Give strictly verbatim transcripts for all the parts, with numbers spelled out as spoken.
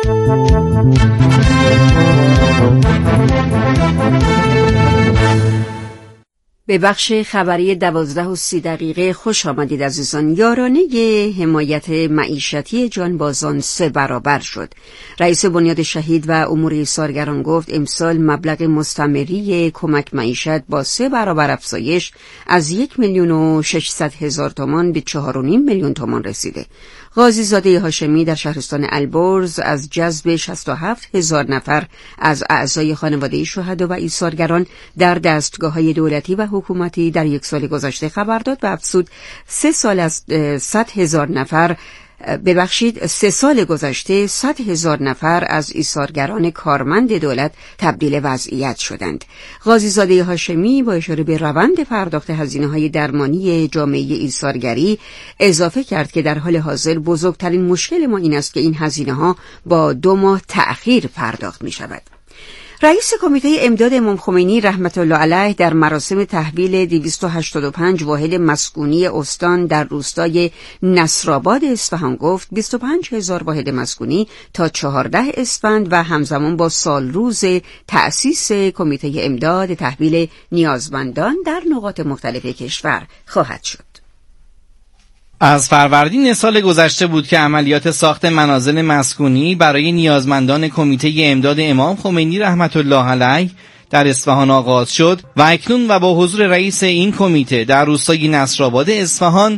به بخش خبری دوازده و سی دقیقه خوش آمدید عزیزان. یارانه حمایت معیشتی جانبازان سه برابر شد. رئیس بنیاد شهید و امور ایثارگران گفت امسال مبلغ مستمری کمک معیشت با سه برابر افزایش از یک میلیون و ششصد هزار تومان به چهار و نیم میلیون تومان رسیده. قاضی زاده هاشمی در شهرستان البرز از جذب شصت و هفت هزار نفر از اعضای خانواده شهدا و ایثارگران در دستگاه‌های دولتی و حکومتی در یک سال گذشته خبر داد و افزود سه سال از صد هزار نفر ببخشید سه سال گذشته صد هزار نفر از ایثارگران کارمند دولت تبدیل وضعیت شدند. قاضی زاده هاشمی با اشاره به روند پرداخت هزینه‌های درمانی جامعه ایثارگری اضافه کرد که در حال حاضر بزرگترین مشکل ما این است که این هزینه‌ها با دو ماه تأخیر پرداخت می‌شود. رئیس کمیته امداد امام خمینی رحمت الله علیه در مراسم تحویل دویست و هشتاد و پنج واحد مسکونی استان در روستای نصرآباد اصفهان گفت بیست و پنج هزار واحد مسکونی تا چهارده اسفند و همزمان با سالروز تأسیس کمیته امداد تحویل نیازمندان در نقاط مختلف کشور خواهد شد. از فروردین سال گذشته بود که عملیات ساخت منازل مسکونی برای نیازمندان کمیته امداد امام خمینی رحمت الله علیه در اصفهان آغاز شد و اکنون و با حضور رئیس این کمیته در روستای نصرآباد اصفهان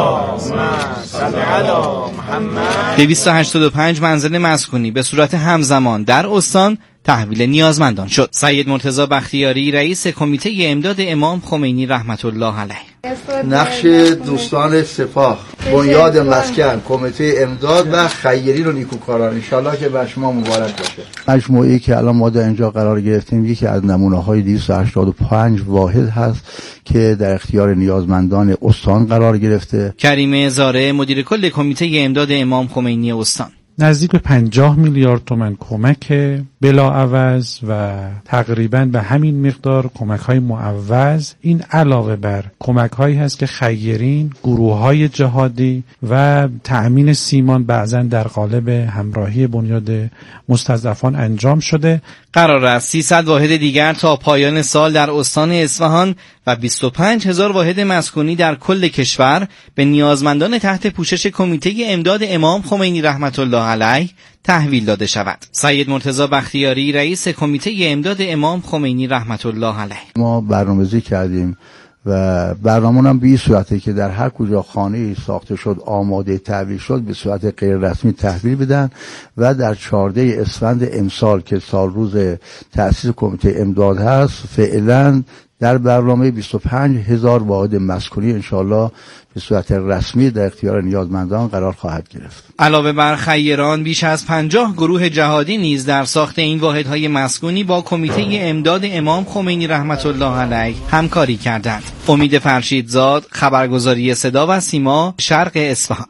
دویست و هشتاد و پنج منزل مسکونی به صورت همزمان در استان تحویل نیازمندان شد. سید مرتضی بختیاری رئیس کمیته امداد امام خمینی رحمت الله علیه: نقش دوستان سپاه، بنیاد مسکن، کمیته امداد و خیرین و نیکوکاران انشالله که بر شما مبارک باشه. مجموعه‌ای که الان ما در اینجا قرار گرفتیم یکی از نمونه‌های دویست و هشتاد و پنج واحد هست که در اختیار نیازمندان استان قرار گرفته. کریمه زاره مدیر کل کمیته امداد امام خمینی استان: نزدیک به پنجاه میلیارد تومان کمک بلاعوض و تقریباً به همین مقدار کمک‌های معوض. این علاوه بر کمک‌هایی هست که خیرین، گروه‌های جهادی و تأمین سیمان بعضاً در قالب همراهی بنیاد مستضعفان انجام شده. قرار است سیصد واحد دیگر تا پایان سال در استان اصفهان و بیست و پنج هزار واحد مسکونی در کل کشور به نیازمندان تحت پوشش کمیته امداد امام خمینی رحمت الله علیه تحویل داده شود. سید مرتضی بختیاری رئیس کمیته امداد امام خمینی رحمت الله علیه: ما برنامه‌ریزی کردیم و برنامه‌مون هم به این صورته که در هر کجا خانه‌ای ساخته شد آماده تحویل شد به صورت غیر رسمی تحویل بدن و در چهاردهم اسفند امسال که سال روز تأسیس کمیته امداد هست فعلا در برنامه بیست و پنج هزار واحد مسکونی انشالله به صورت رسمی در اختیار نیازمندان قرار خواهد گرفت. علاوه بر خیران بیش از پنجاه گروه جهادی نیز در ساخت این واحدهای مسکونی با کمیته امداد امام خمینی رحمت الله علیه همکاری کردند. امید فرشیدزاد، خبرگزاری صدا و سیما، شرق اصفهان.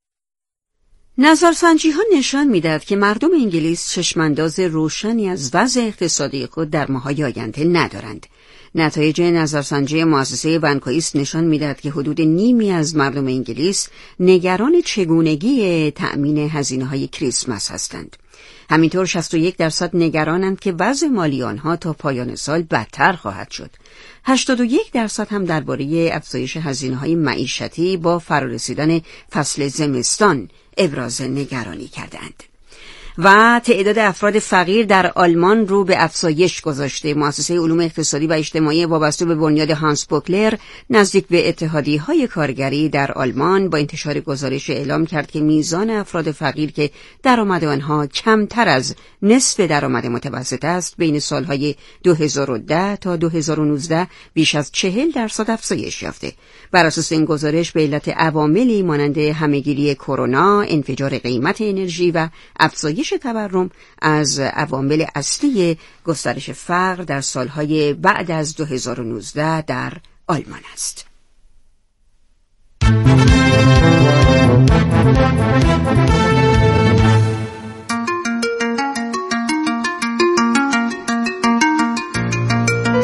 نظرسنجی ها نشان می‌دهد که مردم انگلیس چشمانداز روشنی از وضع اقتصادی خود در ماه‌های آینده ندارند. نتایج نظرسنجی مؤسسه ونکویست نشان می‌دهد که حدود نیمی از مردم انگلیس نگران چگونگی تأمین هزینه‌های کریسمس هستند. همینطور شصت و یک درصد نگرانند که وضع مالی آنها تا پایان سال بدتر خواهد شد. هشتاد و یک درصد هم درباره افزایش هزینه‌های معیشتی با فرارسیدن فصل زمستان ابراز نگرانی کردند. و تعداد افراد فقیر در آلمان رو به افزایش گذاشته. مؤسسه علوم اقتصادی و اجتماعی وابسته به بنیاد هانس بوکلر نزدیک به اتحادیه‌های کارگری در آلمان با انتشار گزارش اعلام کرد که میزان افراد فقیر که درآمد آنها کمتر از نصف درآمد متوسط است بین سالهای دو هزار و ده تا دو هزار و نوزده بیش از چهل درصد افزایش یافته. بر اساس این گزارش به علت عواملی مانند همه‌گیری کرونا، انفجار قیمت انرژی و افزایش تورم از عوامل اصلی گسترش فقر در سالهای بعد از دو هزار و نوزده در آلمان است.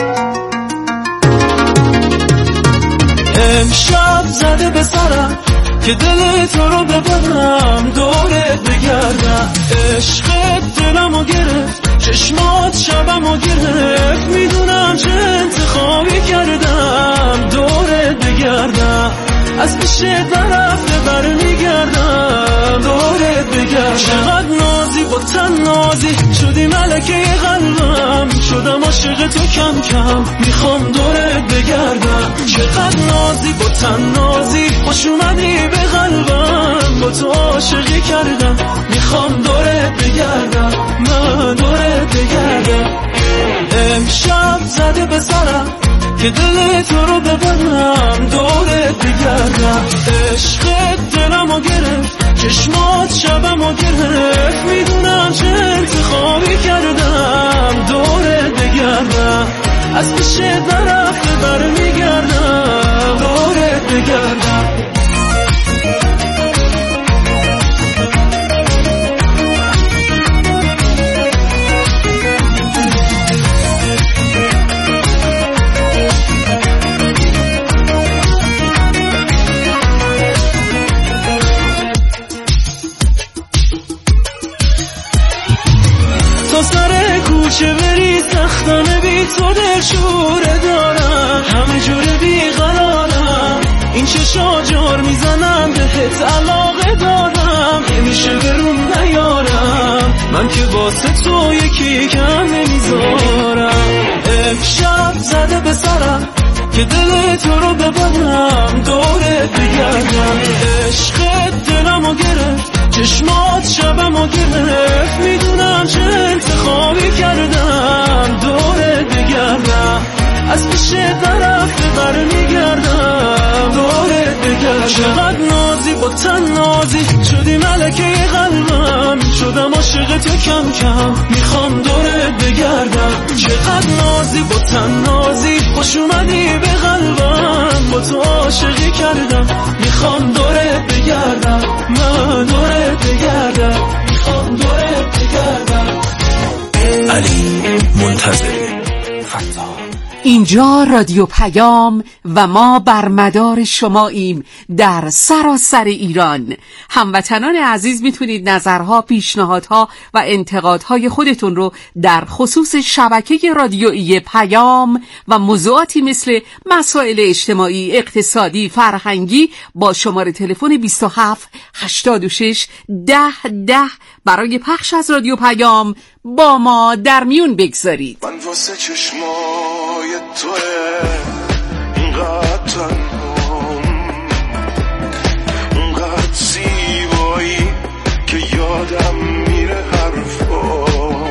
امشب زده به سرم که دل تو رو ببرم دورت بگردم. عشقت دلمو گرفت، چشمات شبمو گرفت، میدونم چه انتخابی کردم دورت بگردم. از پیش نرفته برمیگردم دورت بگردم. چقدر نازی با تن نازی شدی ملکه قلبم، شدم عاشق تو کم کم میخوام دورت بگردم. چقدر نازی با تن نازی خوش اومدی به قلبم، با تو عاشقی کردم میخوام دورت بگردم، من دورت بگردم. امشب زده به سرم که دل تو رو ببرم دورت بگردم. عشقت دلمو گرفت، چشمات شبمو گرفت، میدونم چه انتخابی کردم دورت بگردم. از پیش نرفته برمیگردم دورت بگردم. چه بری سختانه بی تو دل شوره دارم، همه جوره بی قرارم، این چشا جار میزنم بهت علاقه دارم، نمیشه برون نیارم، من که واسه تو یکی کم نمیذارم. امشب زده به سرم که دل تو رو ببرم دورت بگردم. عشقت دلمو گرفت، چشمات شبمو گرفت، میدونم چه انتخابی کردم دورت بگردم. از پیش نرفته برمیگردم دورت بگردم. چقدر نازی با تن نازی شدی ملکه قلبم، شدم عاشق تو کم کم میخوام دورت بگردم. چقدر نازی با تن نازی خوش اومدی به قلبم، با تو عاشقی کردم میخوام دورت بگردم، من دورت بگردم، میخوام دورت بگردم. علی منتظری فتا. اینجا رادیو پیام و ما بر مدار شماییم در سراسر ایران. هموطنان عزیز میتونید نظرها، پیشنهادها و انتقادهای خودتون رو در خصوص شبکه رادیویی پیام و موضوعاتی مثل مسائل اجتماعی، اقتصادی، فرهنگی با شماره تلفن بیست و هفت هشتاد و شش ده ده برای پخش از رادیو پیام با ما در میون بگذارید. من واسه چشمای توه اینقدر تنهام، اونقدر زیبایی که یادم میره حرفا،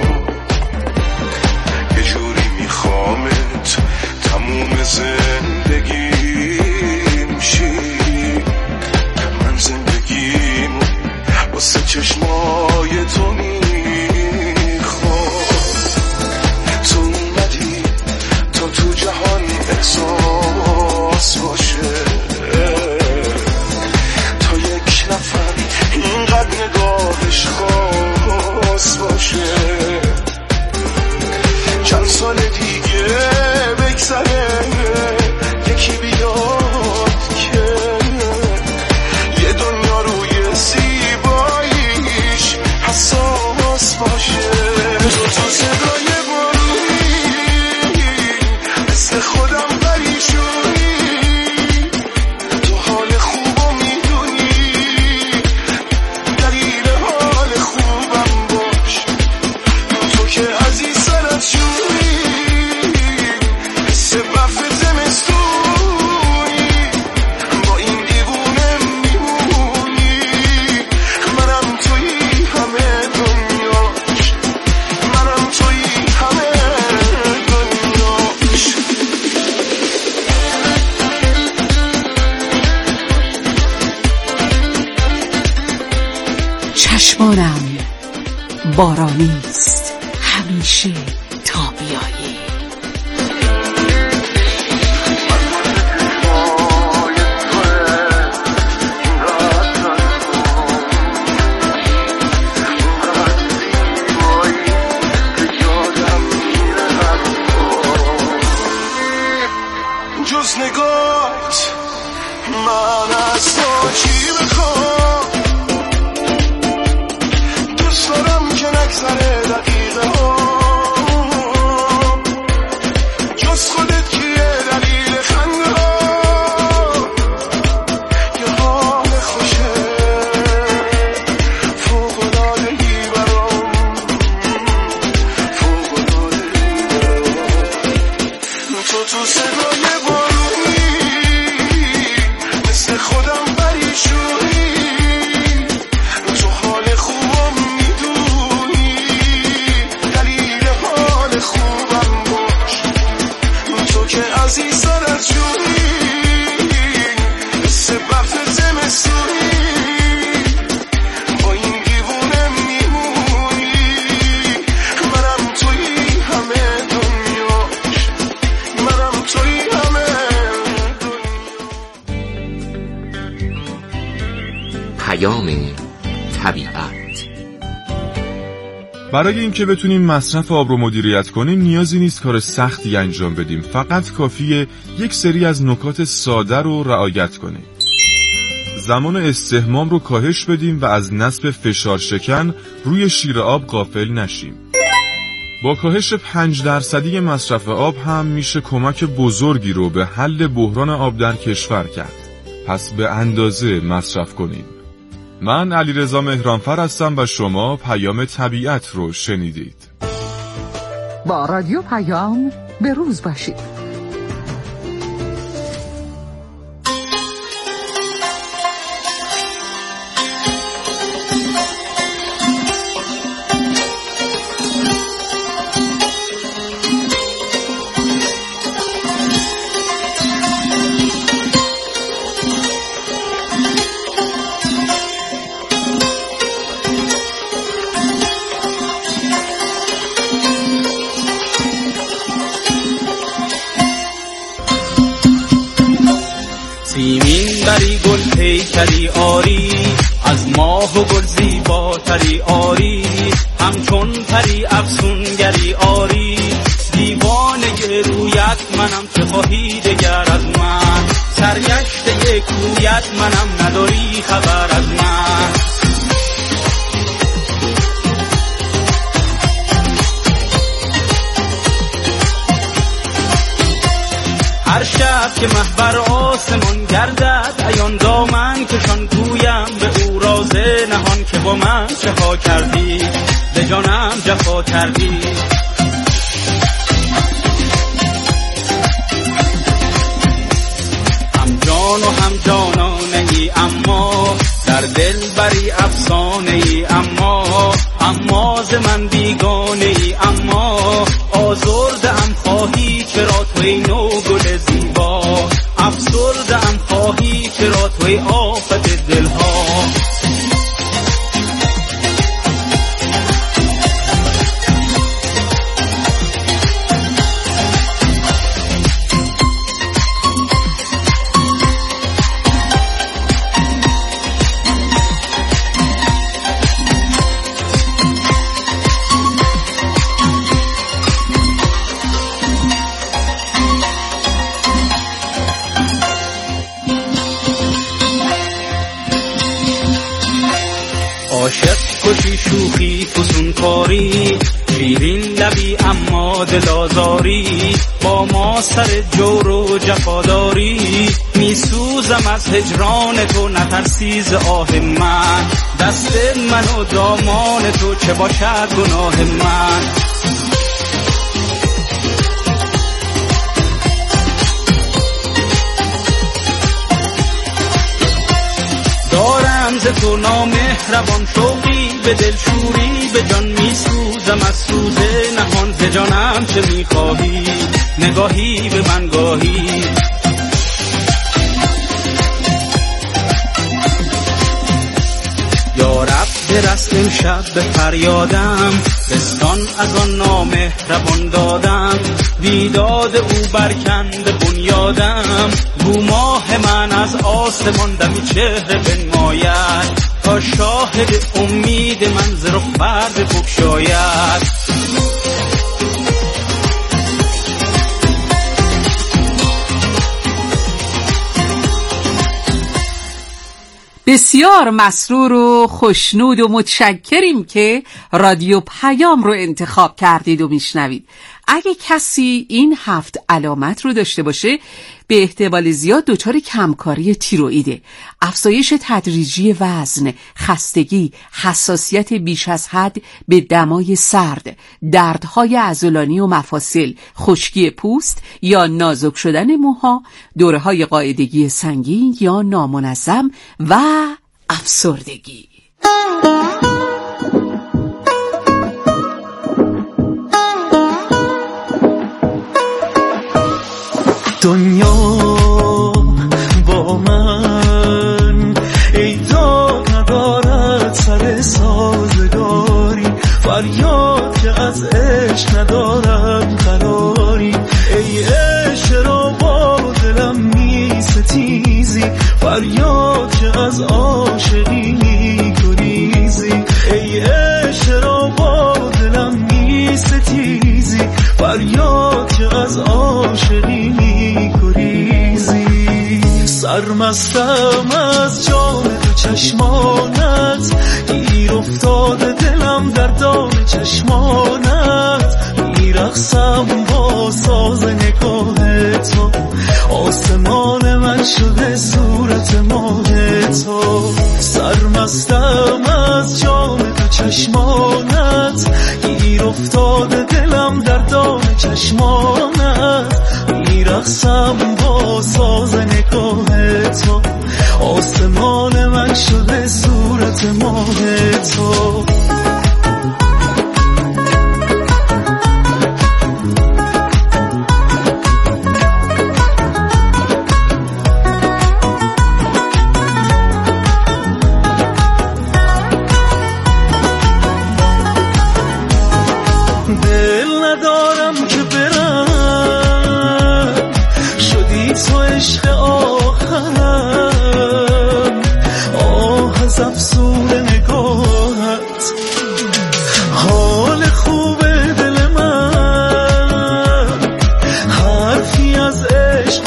یه جوری میخوامت تموم زندگیم شی. من زندگیم واسه چشمای تو میخوام، تو اومدی تا تو جهان احساس باشه، تا یک نفر اینقدر نگاهش خاص باشه. چند سال دیگه بگذره یکی بیاد که یه دنیا روی زیباییش حساس باشه. تو تو صدای بارونی مثل خودم پریشونی، تو حال خوبو میدونی، دلیل حال خوبم باش، تو که عزیز سرت شونی، مثل برف زمستونی، با این دیوونه میمونی، منم توی همه دنیاش، منم توی همه دنیاش. چشمانم بارانیست همیشه تا بیایی. جز نگاهت من از تو چی پیام طبیعت. برای اینکه بتونیم مصرف آب رو مدیریت کنیم نیازی نیست کار سختی انجام بدیم، فقط کافیه یک سری از نکات ساده رو رعایت کنیم. زمان استحمام رو کاهش بدیم و از نصب فشار شکن روی شیر آب غافل نشیم. با کاهش پنج درصدی مصرف آب هم میشه کمک بزرگی رو به حل بحران آب در کشور کرد. پس به اندازه مصرف کنیم. من علیرضا مهرانفر هستم و شما پیام طبیعت رو شنیدید. با رادیو پیام به روز باشید. سیمین بری گل پیکری آری، از ماه و گل زیباتری آری، همچون پری افسونگری آری، دیوانه رویت منم چه خواهی دگر از من، سرگشته کویت منم نداری خبر از من. هر شب که محبر آسمان گردد عیان دامن کشان گویم به او راز نهان که با من چه ها کردی، به جانم جفا کردی. هم جان و هم جانانه ای اما در دل بری افسانه ای اما اما ز من بیگانه ای اما آزرده ام خواهی چرا توی نو گل زیبا، افسرده ام خواهی چرا توی آفت دلها. عاشق کشی شوخی فسون کاری، شیرین لبی اما دل آزاری، با ما سر جور و جفاداری، می سوزم از هجران تو نترسی ز آه من، دست من و دامان تو چه باشد گناه من. دارم ز تو نامهربان شوقی به دل شوری، به جان می سوزم از سوز نهان، ز جانم چه می خواهی نگاهی به من گاهی. یا رب برس امشب به فریادم، بستان از آن نامهربان دادم، بیداد او برکند بنیادم، گو ماه من از آسمان دمی چهره بنماید، تا شاهد امید من ز رخ پرده بگشاید. بسیار مسرور و خوشنود و متشکریم که رادیو پیام رو انتخاب کردید و میشنوید. اگه کسی این هفت علامت رو داشته باشه به احتمال زیاد دچار کمکاری تیروئیده، افزایش تدریجی وزن، خستگی، حساسیت بیش از حد به دمای سرد، دردهای عضلانی و مفاصل، خشکی پوست یا نازک شدن موها، دوره‌های قاعدگی سنگین یا نامنظم و افسردگی. دنیا با من ایدا ندارد سر سازگاری، فریاد که از عشق ندارد قراری، ای عشق را با دلم می ستیزی، فریاد که از عاشقی سرمستم از جام تو چشمانت، گیر افتاده دلم در دام چشمانت، میرقصم با ساز نگاه تو، آسمان من شده صورت ماه تو. سرمستم از جام تو چشمانت، گیر افتاده دلم در دام چشمانت، میرقصم با ساز نگاه تو، آسمان من شده صورت ماه تو. دل ندارم که برم، شدی تو عشق آخرم، آه از افسون نگاهت، حال خوب دل من، حرفی از عشق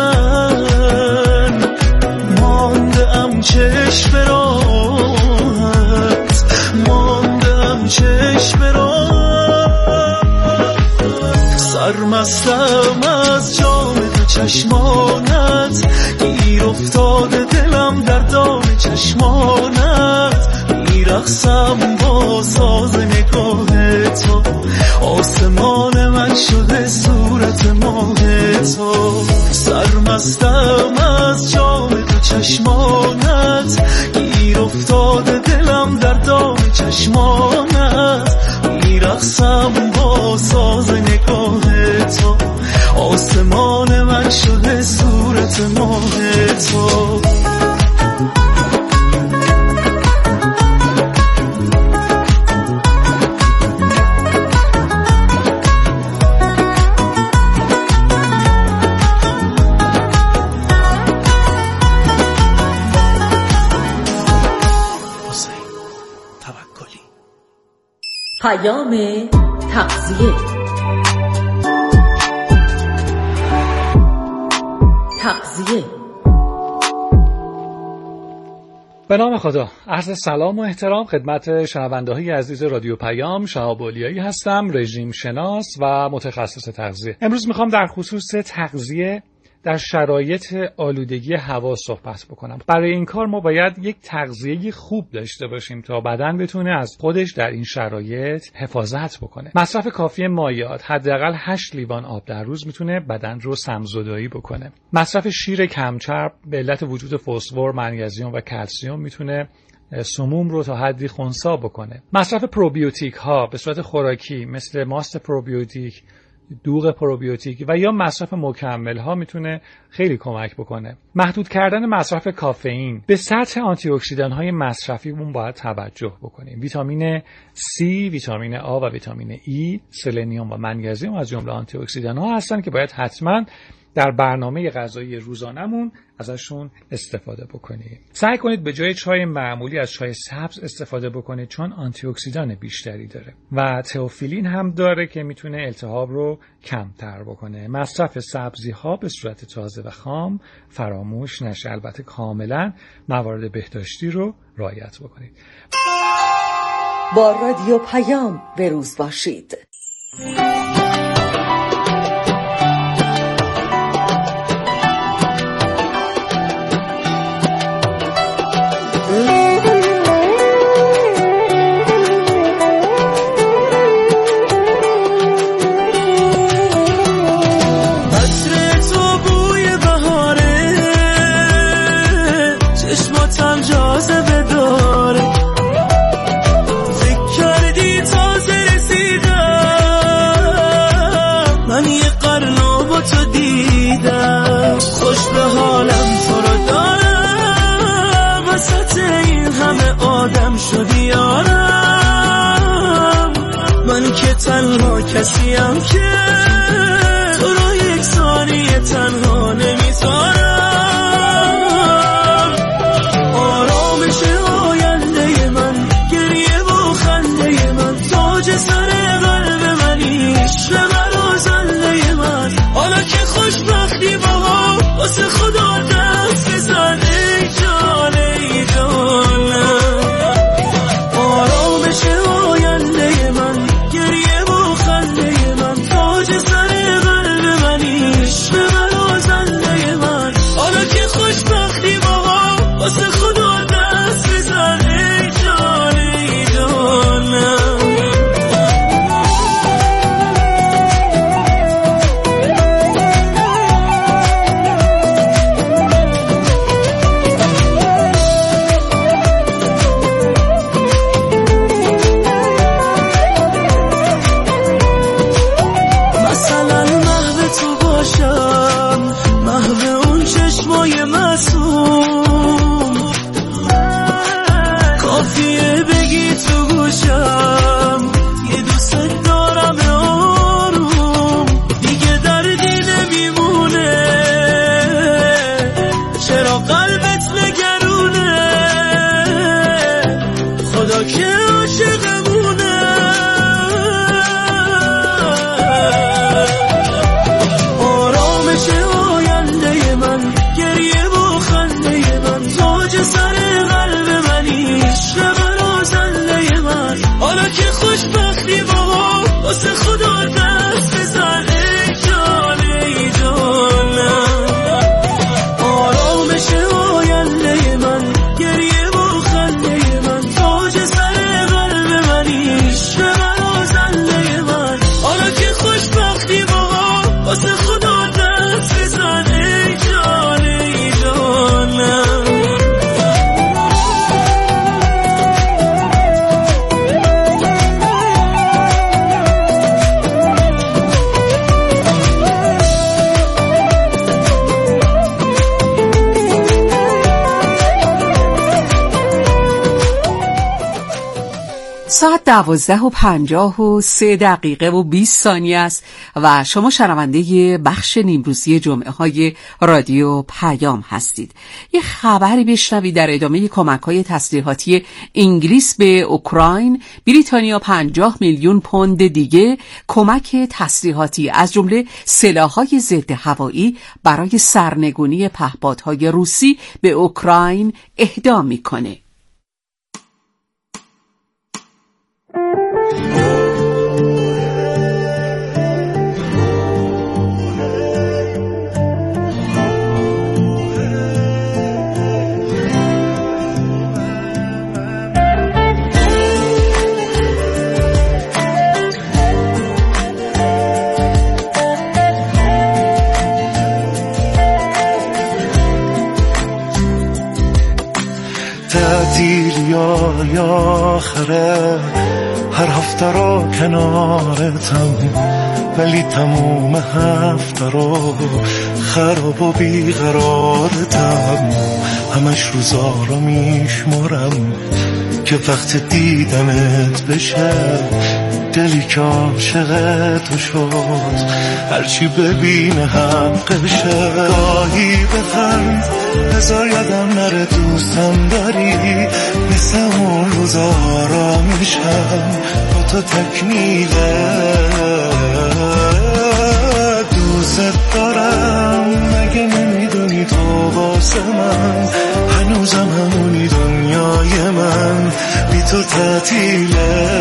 بزن، مانده ام چشم راهت، مانده ام چشم راهت. سرمستم از جام تو چشمانت، گیر افتاده دلم در دام چشمانت، میرقصم با ساز نگاه تو، آسمان من شده صورت ماه تو. سرمستم از جام تو چشمانت، گیر افتاده دلم در دام چشمانت، میرقصم با ساز نگاه تو، آسمان من شده صورت ماه تو. پیام تغذیه. تغذیه. به نام خدا. عرض سلام و احترام خدمت شنونده‌های عزیز رادیو پیام. شهاب اولیایی هستم، رژیم شناس و متخصص تغذیه. امروز میخوام در خصوص تغذیه در شرایط آلودگی هوا صحبت بکنم. برای این کار ما باید یک تغذیه خوب داشته باشیم تا بدن بتونه از خودش در این شرایط حفاظت بکنه. مصرف کافی مایعات، حداقل هشت لیوان آب در روز میتونه بدن رو سم‌زدایی بکنه. مصرف شیر کمچرب به علت وجود فسفر، منیزیم و کلسیم میتونه سموم رو تا حدی خنثی بکنه. مصرف پروبیوتیک ها به صورت خوراکی مثل ماست پروبیوتیک، دوغ پروبیوتیک و یا مصرف مکمل ها میتونه خیلی کمک بکنه. محدود کردن مصرف کافئین. به سطح آنتی اکسیدان های مصرفیمون باید توجه بکنیم. ویتامین C، ویتامین آ و ویتامین E، سلنیوم و منیزیم از جمله آنتی اکسیدان ها هستن که باید حتما در برنامه غذایی روزانمون ازشون استفاده بکنید. سعی کنید به جای چای معمولی از چای سبز استفاده بکنید چون آنتی اکسیدان بیشتری داره و تئوفیلین هم داره که میتونه التهاب رو کمتر بکنه. مصرف سبزی ها به صورت تازه و خام فراموش نشه. البته کاملا موارد بهداشتی رو رعایت بکنید. با رادیو پیام به روز باشید. تنها کسیم که تو رو یک ثانیه تنها نمیذارم. آرامش آینده من، گریه و خنده من، تاج سر قلب منی، عشق من و زنده من. حالا که خوشبختی با واسه خدا دست بزن، ساعت دوازده و پنجاه و سه دقیقه و بیست ثانیه است و شما شنونده بخش نیمروزی جمعه های رادیو پیام هستید. یه خبری بشنوید در ادامه کمک های تسلیحاتی انگلیس به اوکراین. بریتانیا پنجاه میلیون پوند دیگه کمک تسلیحاتی از جمله سلاح‌های ضد هوایی برای سرنگونی پهپادهای روسی به اوکراین اهدا میکنه. تعطیل یا آخره هر هفته رو کنارتم، ولی تموم هفته رو خراب و بیقرارتم. همش روزا رو میشمرم که وقت دیدنت بشه، دلی که عاشقت شد هرچی ببینه حقشه. گاهی بخند بذار یادم نره دوستم داری، مثل اون روزا را میشم با تو تکمیله. دوست دارم مگه نمیدونی تو واسه من هنوزم همونی دنیای من، بی تو تعطیله.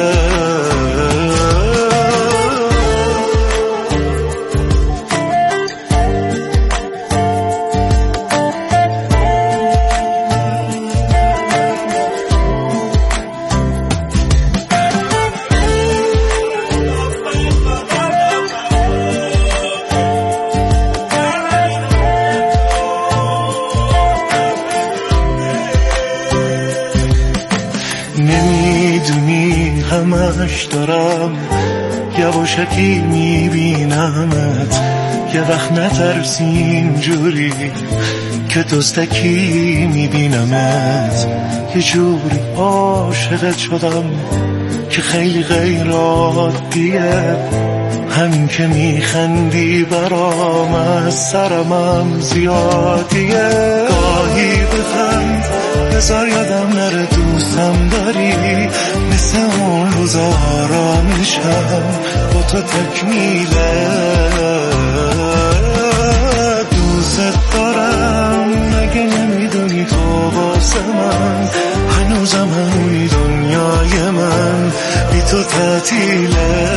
نمیدونی همش دارم یواشکی میبینمت، یه وقت نترسی اینجوری که دوستکی میبینمت. یه جوری عاشقت شدم که خیلی غیر عادیه، همین که میخندی برام از سرمم زیادیه. گاهی بخند بذار یادم نره دوستم داری، مثل اون روزا را میشم با تو تکمیله. دوست دارم مگه نمیدونی تو واسه من هنوزم همونی دنیای من، بی تو تعطیله.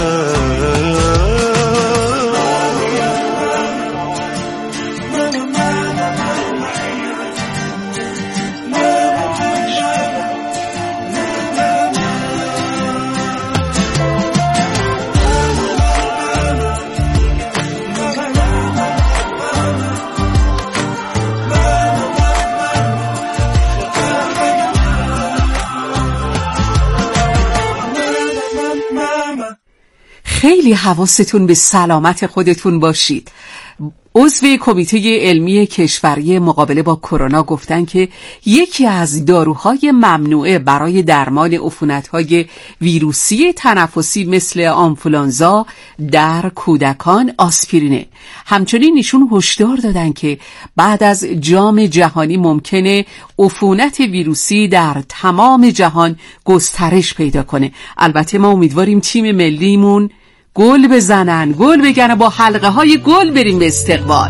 خیلی حواستون به سلامت خودتون باشید. عضو کمیته علمی کشوری مقابله با کرونا گفتن که یکی از داروهای ممنوعه برای درمان عفونت‌های ویروسی تنفسی مثل آنفولانزا در کودکان آسپرینه. همچنین ایشون هشدار دادن که بعد از جام جهانی ممکنه عفونت ویروسی در تمام جهان گسترش پیدا کنه. البته ما امیدواریم تیم ملیمون گل بزنن، گل بگن و با حلقه های گل بریم به استقبال.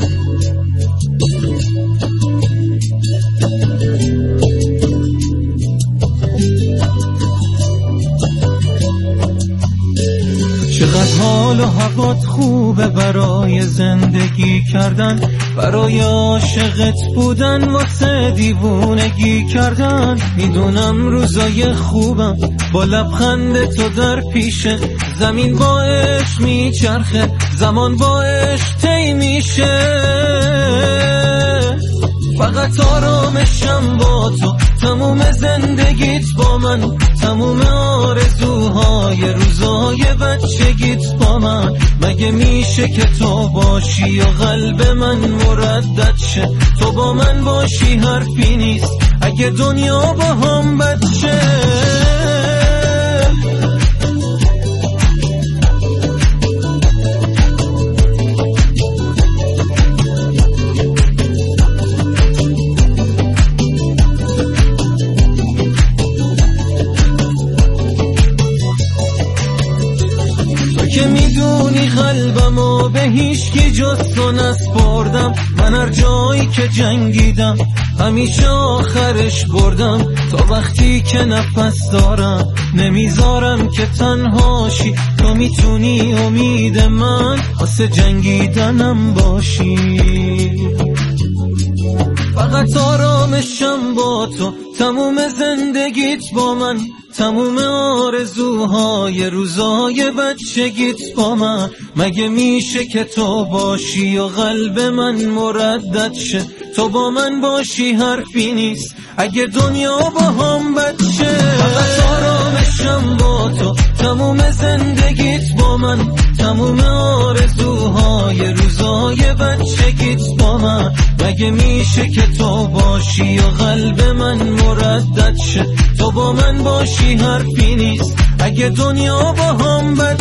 چقدر حال و هوات خوبه برای زندگی کردن، برای عاشقت بودن واسه دیوونگی کردن. میدونم روزای خوبم با لبخند تو در پیشه، زمین با عشق میچرخه زمان با عشق طی میشه. فقط آرامشم با تو، تموم زندگیت با من، تموم آرزوهای روزای بچگیت با من. مگه میشه که تو باشی و قلب من مردد شه؟ تو با من باشی حرفی نیست اگه دنیا با هم بد شه. که میدونی قلبمو به هیچ کی جز تو نسپردم. من هر جایی که جنگیدم همیشه آخرش بردم. تا وقتی که نفس دارم نمیذارم که تنهاشی. تو میتونی امید من واسه جنگیدنم باشی. فقط آرامشم با تو، تموم زندگیت با من، تموم آرزوهای روزای بچگیت با من. مگه میشه که تو باشی و قلب من مردد شه؟ تو با من باشی حرفی نیست اگه دنیا با هم بچه. فقط آرامشم با تو، تموم زندگیت با من، تموم آرزوهای روزای بچگیت با من. مگه میشه که تو باشی و قلب من مردد شه؟ تو با من باشی حرفی نیست اگه دنیا با هم بچه.